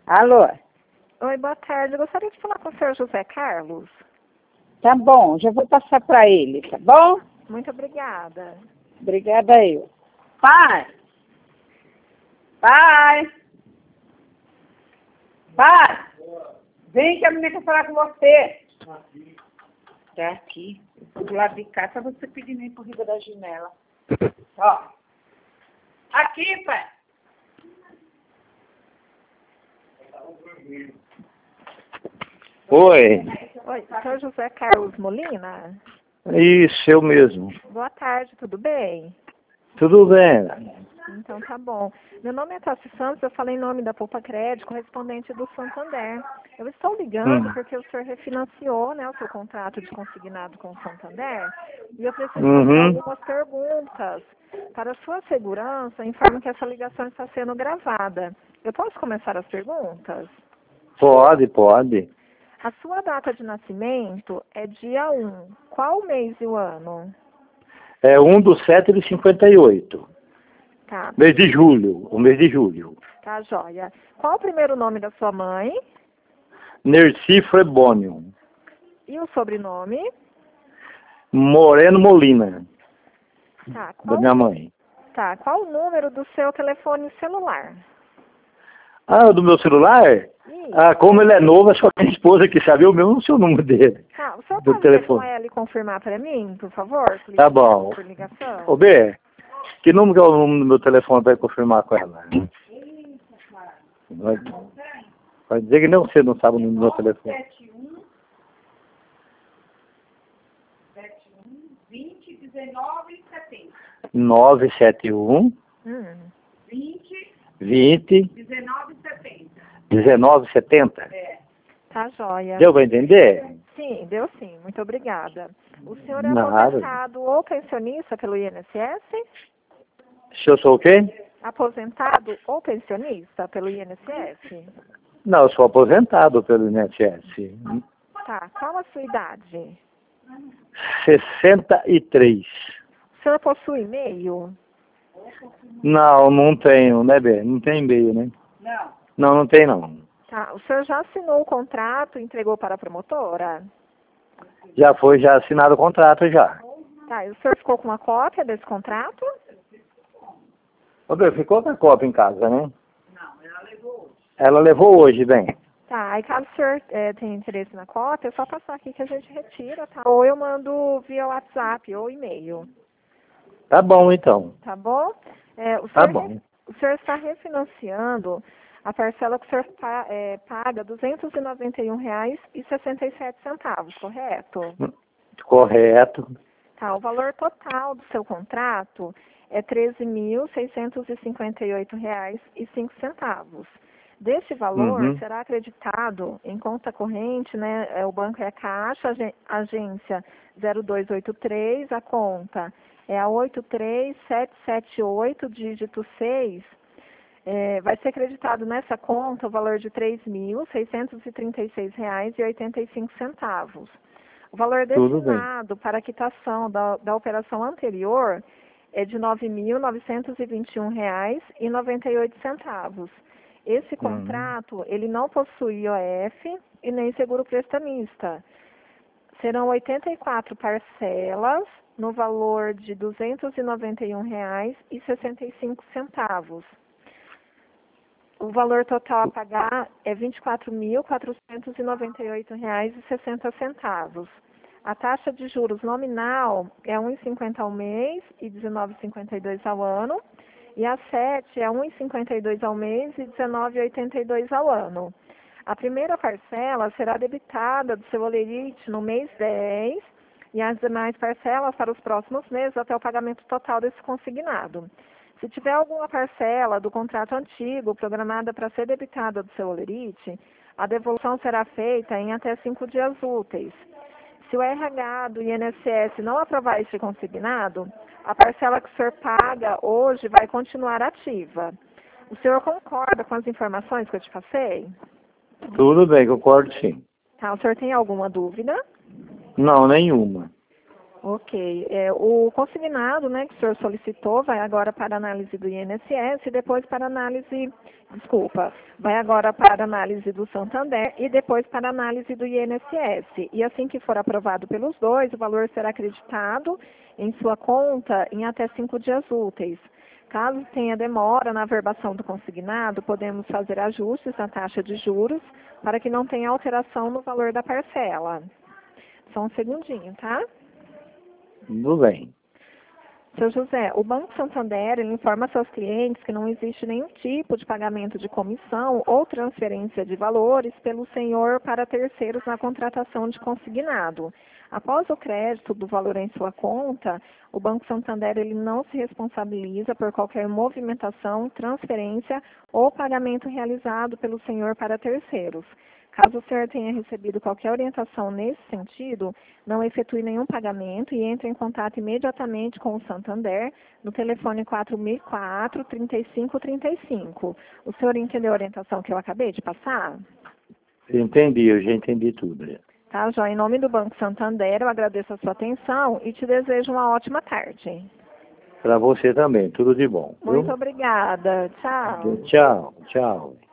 Alô? Oi, boa tarde. Eu gostaria de falar com o senhor José Carlos. Tá bom, já vou passar para ele, tá bom? Muito obrigada. Obrigada eu. Pai! Pai! Pai! Vem que a menina quer falar com você. Tá aqui. Do lado de cá, só você pedir nem por riba da janela. Ó. Aqui, pai. Oi, Oi, senhor José Carlos Molina? isso, eu mesmo. Boa tarde, tudo bem? Tudo bem? Então tá bom. Meu nome é Tassi Santos, eu falei em nome da Poupa Crédito, correspondente do Santander. Eu estou ligando porque o senhor refinanciou, né, o seu contrato de consignado com o Santander e eu preciso fazer algumas perguntas. Para sua segurança, informo que essa ligação está sendo gravada. Eu posso começar as perguntas? Pode. A sua data de nascimento é dia 1. Qual o mês e o ano? É 1/7/58. Tá. Mês de julho, o mês de julho. Tá, joia. Qual o primeiro nome da sua mãe? Nerci Frebônio. E o sobrenome? Moreno Molina, Tá. da minha mãe. Tá. Qual o número do seu telefone celular? Ah, do meu celular? Ah, como ele é novo, é só minha esposa que sabe, eu mesmo não sei o número dele. Tá. O senhor Do pode ver com telefone. ela e confirmar para mim, por favor? Tá bom. Por ligação. Ô, B, que número que é o número do meu telefone para confirmar com ela? Vai dizer que não, você não sabe o número do meu telefone. 971 20 1970. Tá, joia. Deu para entender? Sim, deu sim. Muito obrigada. O senhor é Nada. aposentado ou pensionista pelo INSS? Se eu sou o quê? Aposentado ou pensionista pelo INSS? Não, eu sou aposentado pelo INSS. Tá. Qual a sua idade? 63. O senhor possui e-mail? Não tenho, né, Bê? Não tem e-mail, né? Não tem não. Tá. O senhor já assinou o contrato e entregou para a promotora? Já assinado o contrato já. Tá. E o senhor ficou com uma cópia desse contrato? Ô, Bê, ficou com a cópia em casa, né? Ela levou hoje, bem. Tá. Aí caso o senhor tenha interesse na cópia, é só passar aqui que a gente retira, tá? Ou eu mando via WhatsApp ou e-mail. Tá bom, então. Tá bom? Tá bom. O senhor está refinanciando a parcela que o senhor paga R$ 291,67, correto? Correto. Tá, o valor total do seu contrato é R$ 13.658,05. Deste valor será acreditado em conta corrente, né? O banco é a Caixa, agência 0283, a conta é a 83778, dígito 6. Vai ser acreditado nessa conta o valor de R$ 3.636,85. O valor destinado para a quitação da operação anterior é de R$ 9.921,98. Esse contrato, ele não possui IOF e nem seguro prestamista. Serão 84 parcelas no valor de R$ 291,65. O valor total a pagar é R$ 24.498,60. A taxa de juros nominal é 1,50 ao mês e 19,52 ao ano. E a 7 é 1,52 ao mês e 19,82 ao ano. A primeira parcela será debitada do seu olerite no mês 10 e as demais parcelas para os próximos meses até o pagamento total desse consignado. Se tiver alguma parcela do contrato antigo programada para ser debitada do seu olerite, a devolução será feita em até 5 dias úteis. Se o RH do INSS não aprovar este consignado, a parcela que o senhor paga hoje vai continuar ativa. O senhor concorda com as informações que eu te passei? Tudo bem, concordo sim. Tá, o senhor tem alguma dúvida? Não, nenhuma. Ok. O consignado, né, que o senhor solicitou, vai agora para análise do INSS e depois para análise, vai agora para análise do Santander e depois para análise do INSS. E assim que for aprovado pelos dois, o valor será acreditado em sua conta em até 5 dias úteis. Caso tenha demora na averbação do consignado, podemos fazer ajustes na taxa de juros para que não tenha alteração no valor da parcela. Só um segundinho, tá? Tudo bem. Seu José, o Banco Santander ele informa a seus clientes que não existe nenhum tipo de pagamento de comissão ou transferência de valores pelo senhor para terceiros na contratação de consignado. Após o crédito do valor em sua conta, o Banco Santander ele não se responsabiliza por qualquer movimentação, transferência ou pagamento realizado pelo senhor para terceiros. Caso o senhor tenha recebido qualquer orientação nesse sentido, não efetue nenhum pagamento e entre em contato imediatamente com o Santander no telefone 4004-3535. O senhor entendeu a orientação que eu acabei de passar? Entendi, eu já entendi tudo. Tá, Jó? Em nome do Banco Santander, eu agradeço a sua atenção e te desejo uma ótima tarde. Para você também, tudo de bom. Muito obrigada. Tchau. Tchau, tchau.